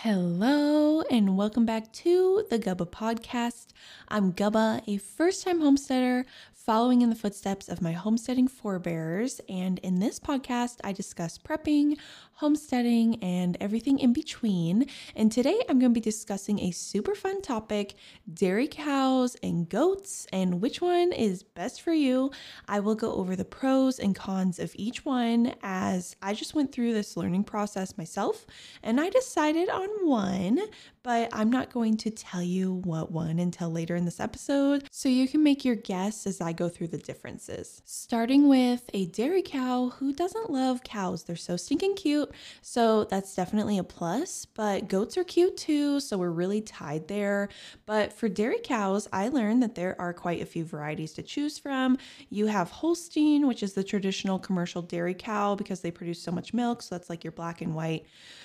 Hello, and welcome back to the Gubba Podcast. I'm Gubba, a first-time homesteader following in the footsteps of my homesteading forebears. And in this podcast, I discuss prepping, homesteading, and everything in between. And today I'm going to be discussing a super fun topic, dairy cows and goats, and which one is best for you. I will go over the pros and cons of each one as I just went through this learning process myself, and I decided on one, but I'm not going to tell you what one until later in this episode, so you can make your guess as I go through the differences. Starting with a dairy cow. Who doesn't love cows? They're so stinking cute, so that's definitely a plus, but goats are cute too, so we're really tied there. But for dairy cows, I learned that there are quite a few varieties to choose from. You have Holstein, which is the traditional commercial dairy cow because they produce so much milk, so that's like your black and white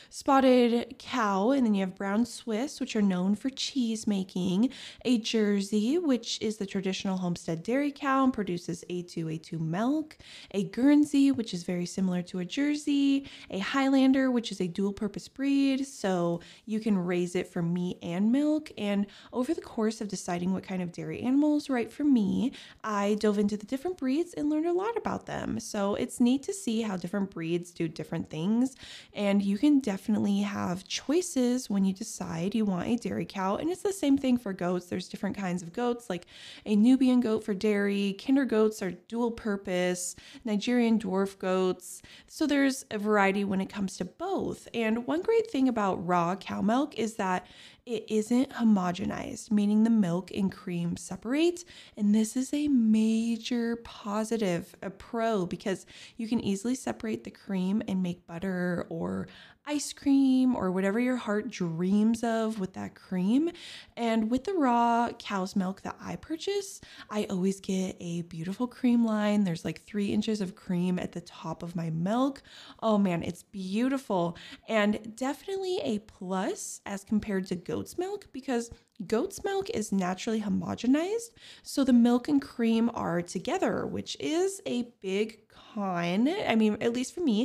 spotted cow. And then you have brown Swiss, which are known for cheese making, a Jersey, which is the traditional homestead dairy cow and produces A2 milk, a Guernsey, which is very similar to a Jersey, a Highlander, which is a dual purpose breed, so you can raise it for meat and milk. And over the course of deciding what kind of dairy animal is right for me, I dove into the different breeds and learned a lot about them. So it's neat to see how different breeds do different things, and you can definitely have choices when you decide you want a dairy cow. And it's the same thing for goats. There's different kinds of goats, like a Nubian goat for dairy, Kinder goats are dual purpose, Nigerian dwarf goats. So there's a variety when it comes to both. And one great thing about raw cow milk is that it isn't homogenized, meaning the milk and cream separate. And this is a major positive, a pro, because you can easily separate the cream and make butter or ice cream or whatever your heart dreams of with that cream. And with the raw cow's milk that I purchase, I always get a beautiful cream line. There's like 3 inches of cream at the top of my milk. Oh man, it's beautiful. And definitely a plus as compared to goat's milk, because goat's milk is naturally homogenized, so the milk and cream are together, which is a big con. I mean, at least for me,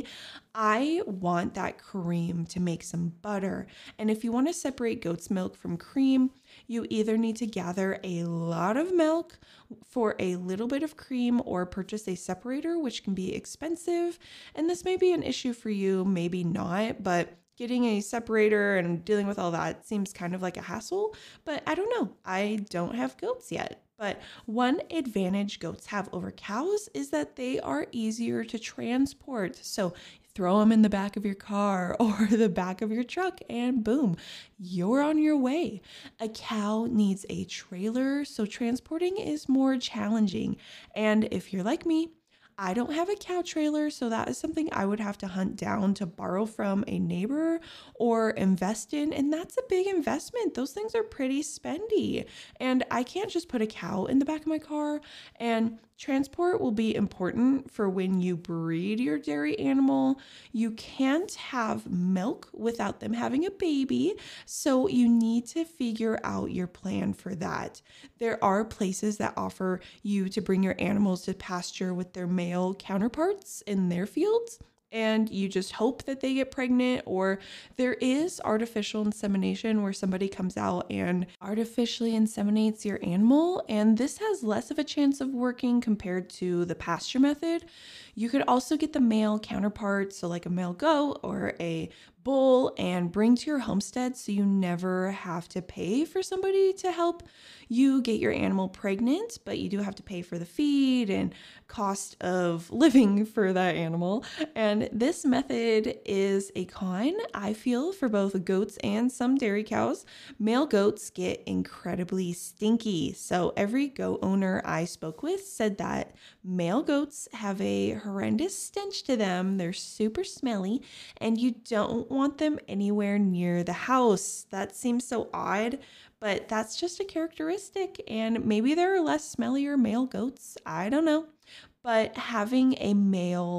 I want that cream to make some butter. And if you want to separate goat's milk from cream, you either need to gather a lot of milk for a little bit of cream or purchase a separator, which can be expensive. And this may be an issue for you, maybe not, but getting a separator and dealing with all that seems kind of like a hassle, but I don't know. I don't have goats yet. But one advantage goats have over cows is that they are easier to transport. So throw them in the back of your car or the back of your truck and boom, you're on your way. A cow needs a trailer, so transporting is more challenging. And if you're like me, I don't have a cow trailer, so that is something I would have to hunt down to borrow from a neighbor or invest in, and that's a big investment. Those things are pretty spendy, and I can't just put a cow in the back of my car. And transport will be important for when you breed your dairy animal. You can't have milk without them having a baby, so you need to figure out your plan for that. There are places that offer you to bring your animals to pasture with their male counterparts in their fields, and you just hope that they get pregnant. Or there is artificial insemination where somebody comes out and artificially inseminates your animal, and this has less of a chance of working compared to the pasture method. You could also get the male counterpart, so like a male goat or a bull, and bring to your homestead so you never have to pay for somebody to help you get your animal pregnant, but you do have to pay for the feed and cost of living for that animal. And this method is a con, I feel, for both goats and some dairy cows. Male goats get incredibly stinky. So every goat owner I spoke with said that male goats have a horrendous stench to them. They're super smelly, and you don't want them anywhere near the house. That seems so odd, but that's just a characteristic, and maybe there are less smellier male goats. I don't know. But having a male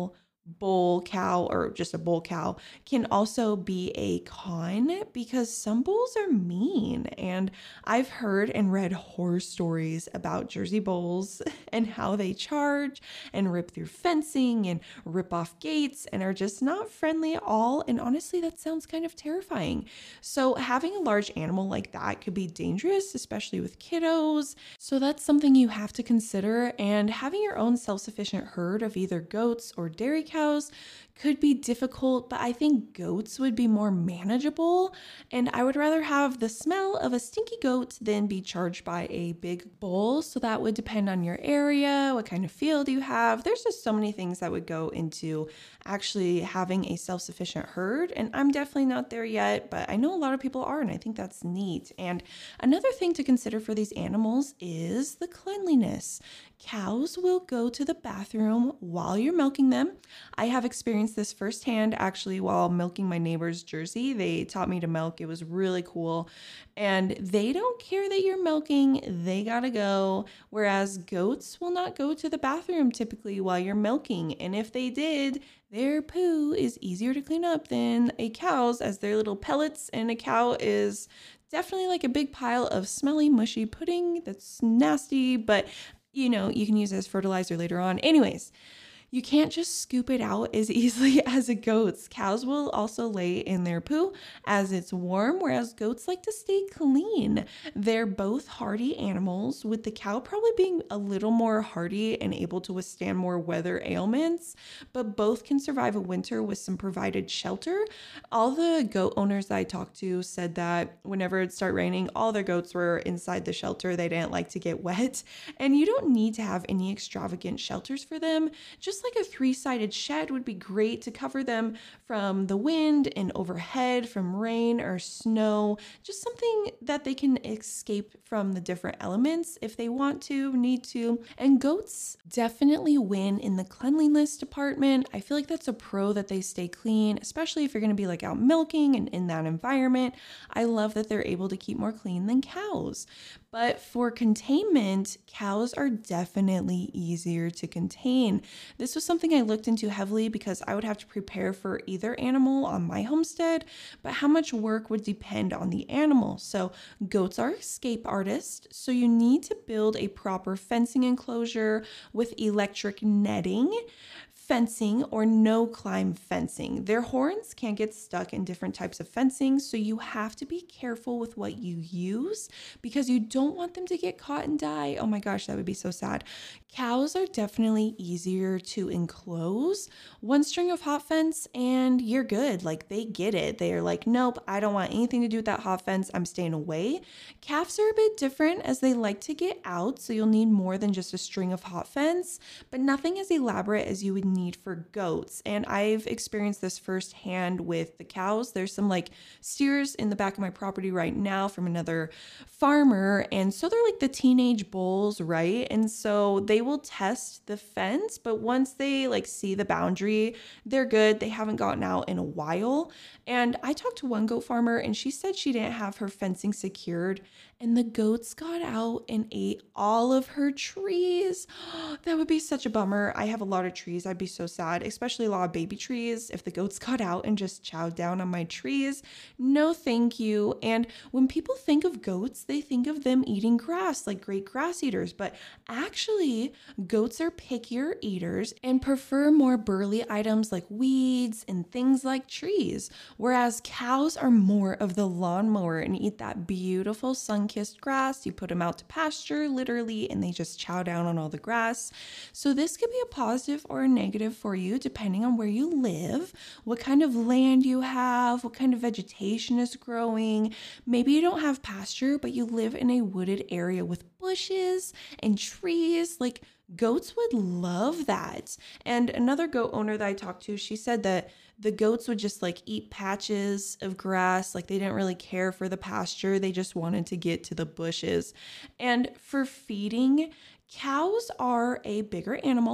bull cow or just a bull cow can also be a con because some bulls are mean. And I've heard and read horror stories about Jersey bulls and how they charge and rip through fencing and rip off gates and are just not friendly at all. And honestly, that sounds kind of terrifying. So having a large animal like that could be dangerous, especially with kiddos. So that's something you have to consider. And having your own self-sufficient herd of either goats or dairy cows could be difficult, but I think goats would be more manageable. And I would rather have the smell of a stinky goat than be charged by a big bull. So that would depend on your area, what kind of field you have. There's just so many things that would go into actually having a self-sufficient herd. And I'm definitely not there yet, but I know a lot of people are, and I think that's neat. And another thing to consider for these animals is the cleanliness. Cows will go to the bathroom while you're milking them. I have experienced this firsthand actually while milking my neighbor's Jersey. They taught me to milk. It was really cool. And they don't care that you're milking. They gotta go. Whereas goats will not go to the bathroom typically while you're milking. And if they did, their poo is easier to clean up than a cow's as they're little pellets, and a cow is definitely like a big pile of smelly, mushy pudding that's nasty, but you can use it as fertilizer later on. Anyways, you can't just scoop it out as easily as a goat's. Cows will also lay in their poo as it's warm, whereas goats like to stay clean. They're both hardy animals, with the cow probably being a little more hardy and able to withstand more weather ailments, but both can survive a winter with some provided shelter. All the goat owners that I talked to said that whenever it started raining, all their goats were inside the shelter. They didn't like to get wet, and you don't need to have any extravagant shelters for them. Just like a 3-sided shed would be great to cover them from the wind and overhead, from rain or snow, just something that they can escape from the different elements if they want to, need to. And goats definitely win in the cleanliness department. I feel like that's a pro that they stay clean, especially if you're going to be like out milking and in that environment. I love that they're able to keep more clean than cows. But for containment, cows are definitely easier to contain. This was something I looked into heavily because I would have to prepare for either animal on my homestead, but how much work would depend on the animal. So goats are escape artists, so you need to build a proper fencing enclosure with electric netting, fencing, or no climb fencing. Their horns can get stuck in different types of fencing, so you have to be careful with what you use because you don't want them to get caught and die. Oh my gosh, that would be so sad. Cows are definitely easier to enclose. One string of hot fence and you're good. Like, they get it. They are like, nope, I don't want anything to do with that hot fence. I'm staying away. Calves are a bit different as they like to get out, so you'll need more than just a string of hot fence, but nothing as elaborate as you would need for goats. And I've experienced this firsthand with the cows. There's some like steers in the back of my property right now from another farmer, and so they're like the teenage bulls, right? And so they will test the fence, but once they like see the boundary, they're good. They haven't gotten out in a while. And I talked to one goat farmer and she said she didn't have her fencing secured, and the goats got out and ate all of her trees. That would be such a bummer. I have a lot of trees. I'd be so sad, especially a lot of baby trees. If the goats got out and just chowed down on my trees, no thank you. And when people think of goats, they think of them eating grass, like great grass eaters. But actually, goats are pickier eaters and prefer more burly items like weeds and things like trees, whereas cows are more of the lawnmower and eat that beautiful sun-kissed grass. You put them out to pasture, literally, and they just chow down on all the grass. So this could be a positive or a negative for you, depending on where you live, what kind of land you have, what kind of vegetation is growing. Maybe you don't have pasture, but you live in a wooded area with bushes and trees. Like, goats would love that. And another goat owner that I talked to, she said that the goats would just like eat patches of grass. Like, they didn't really care for the pasture. They just wanted to get to the bushes. And for feeding, cows are a bigger animal.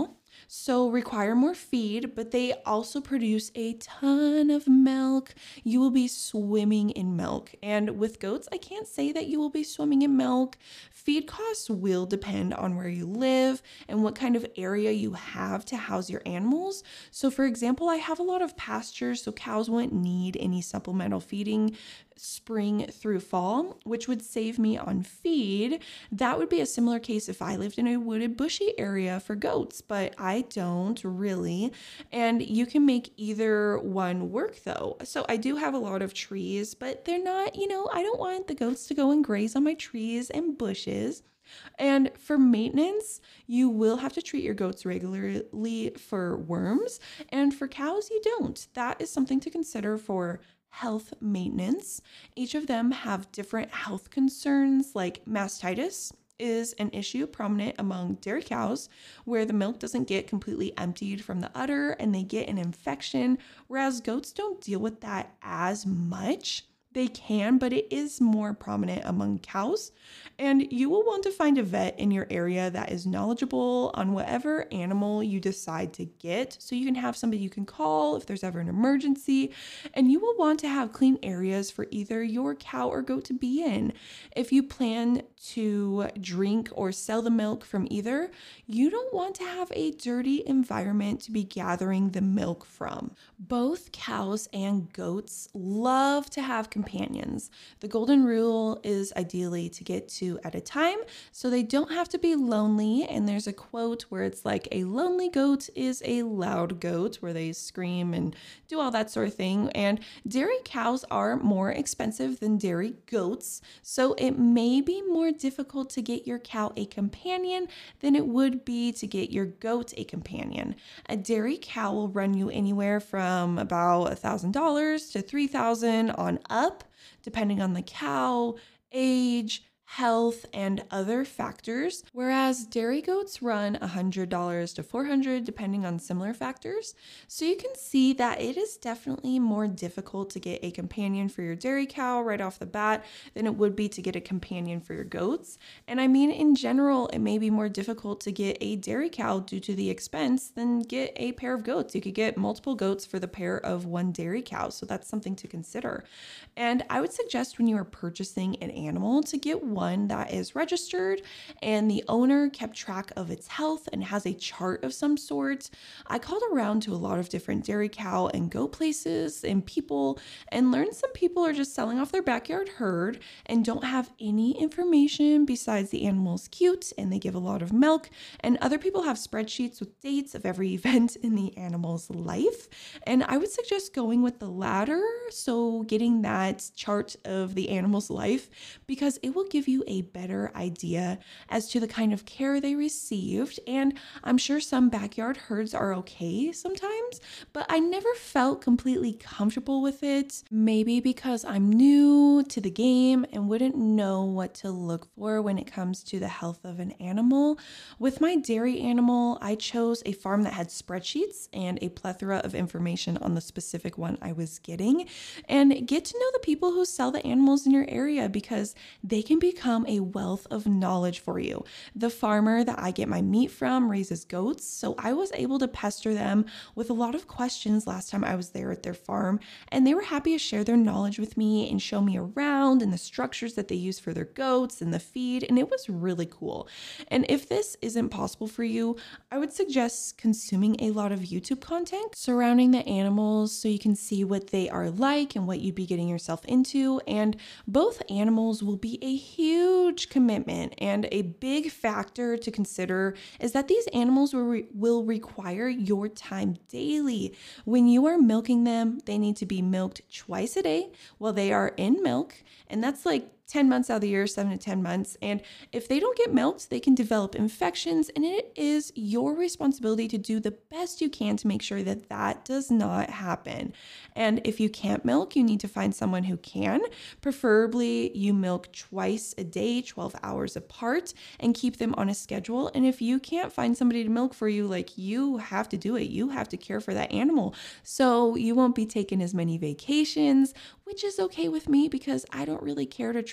so require more feed, but they also produce a ton of milk. You will be swimming in milk. And with goats, I can't say that you will be swimming in milk. Feed costs will depend on where you live and what kind of area you have to house your animals. So for example, I have a lot of pastures, so cows wouldn't need any supplemental feeding spring through fall, which would save me on feed. That would be a similar case if I lived in a wooded, bushy area for goats, but I don't really. And you can make either one work though. So I do have a lot of trees, but they're not, I don't want the goats to go and graze on my trees and bushes. And for maintenance, you will have to treat your goats regularly for worms, and for cows, you don't. That is something to consider for health maintenance. Each of them have different health concerns, like mastitis is an issue prominent among dairy cows where the milk doesn't get completely emptied from the udder and they get an infection, whereas goats don't deal with that as much. They can, but it is more prominent among cows. And you will want to find a vet in your area that is knowledgeable on whatever animal you decide to get, so you can have somebody you can call if there's ever an emergency. And you will want to have clean areas for either your cow or goat to be in. If you plan to drink or sell the milk from either, you don't want to have a dirty environment to be gathering the milk from. Both cows and goats love to have companions. The golden rule is ideally to get two at a time so they don't have to be lonely. And there's a quote where it's like, a lonely goat is a loud goat, where they scream and do all that sort of thing. And dairy cows are more expensive than dairy goats, so it may be more difficult to get your cow a companion than it would be to get your goat a companion. A dairy cow will run you anywhere from about $1,000 to $3,000 on up, depending on the cow, age, health, and other factors, whereas dairy goats run $100 to $400 depending on similar factors. So you can see that it is definitely more difficult to get a companion for your dairy cow right off the bat than it would be to get a companion for your goats. And I mean, in general, it may be more difficult to get a dairy cow due to the expense than get a pair of goats. You could get multiple goats for the pair of one dairy cow, so that's something to consider. And I would suggest when you are purchasing an animal to get one that is registered and the owner kept track of its health and has a chart of some sort. I called around to a lot of different dairy cow and goat places and people and learned some people are just selling off their backyard herd and don't have any information besides the animal's cute and they give a lot of milk, and other people have spreadsheets with dates of every event in the animal's life. And I would suggest going with the latter, so getting that chart of the animal's life, because it will give you a better idea as to the kind of care they received. And I'm sure some backyard herds are okay sometimes, but I never felt completely comfortable with it. Maybe because I'm new to the game and wouldn't know what to look for when it comes to the health of an animal. With my dairy animal, I chose a farm that had spreadsheets and a plethora of information on the specific one I was getting. And get to know the people who sell the animals in your area, because they can become a wealth of knowledge for you. The farmer that I get my meat from raises goats, so I was able to pester them with a lot of questions last time I was there at their farm, and they were happy to share their knowledge with me and show me around and the structures that they use for their goats and the feed, and it was really cool. And if this isn't possible for you, I would suggest consuming a lot of YouTube content surrounding the animals so you can see what they are like and what you'd be getting yourself into. And both animals will be a huge commitment, and a big factor to consider is that these animals will require your time daily. When you are milking them, they need to be milked twice a day while they are in milk, and that's like 10 months out of the year, 7 to 10 months. And if they don't get milked, they can develop infections, and it is your responsibility to do the best you can to make sure that that does not happen. And if you can't milk, you need to find someone who can. Preferably you milk twice a day, 12 hours apart, and keep them on a schedule. And if you can't find somebody to milk for you, like, you have to do it. You have to care for that animal. So you won't be taking as many vacations, which is okay with me because I don't really care to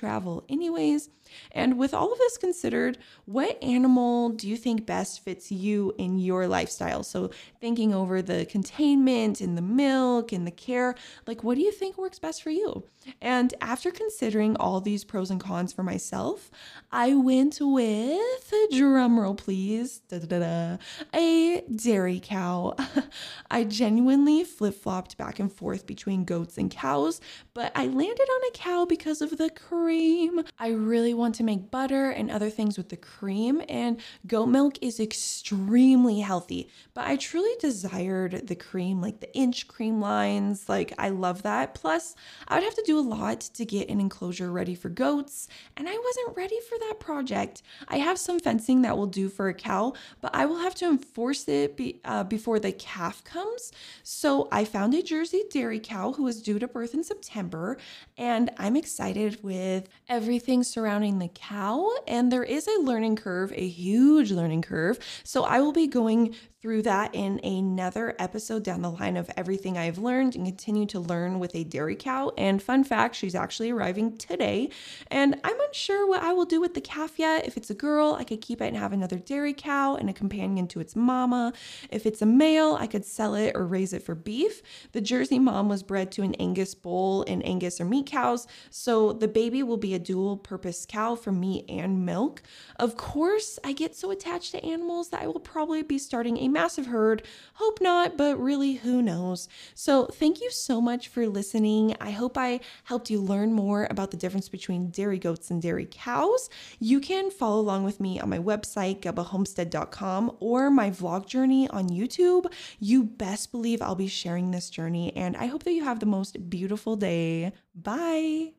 travel anyways. And with all of this considered, what animal do you think best fits you in your lifestyle? So thinking over the containment and the milk and the care, like what do you think works best for you? And after considering all these pros and cons for myself, I went with, drum roll please, a dairy cow. I genuinely flip-flopped back and forth between goats and cows, but I landed on a cow because of the cream. I really want to make butter and other things with the cream, and goat milk is extremely healthy, but I truly desired the cream, like the inch cream lines. Like I love that. Plus, I would have to do a lot to get an enclosure ready for goats, and I wasn't ready for that project. I have some fencing that will do for a cow, but I will have to enforce it before the calf comes. So I found a Jersey dairy cow who is due to birth in September, and I'm excited with everything surrounding the cow. And there is a learning curve, a huge learning curve. So I will be going through that in another episode down the line of everything I've learned and continue to learn with a dairy cow. And fun fact, she's actually arriving today. And I'm unsure what I will do with the calf yet. If it's a girl, I could keep it and have another dairy cow and a companion to its mama. If it's a male, I could sell it or raise it for beef. The Jersey mom was bred to an Angus bull, and Angus are meat cows. So the baby will be a dual purpose cow for meat and milk. Of course, I get so attached to animals that I will probably be starting a massive herd. Hope not, but really, who knows? So thank you so much for listening. I hope I helped you learn more about the difference between dairy goats and dairy cows. You can follow along with me on my website, gubbahomestead.com, or my vlog journey on YouTube. You best believe I'll be sharing this journey, and I hope that you have the most beautiful day. Bye.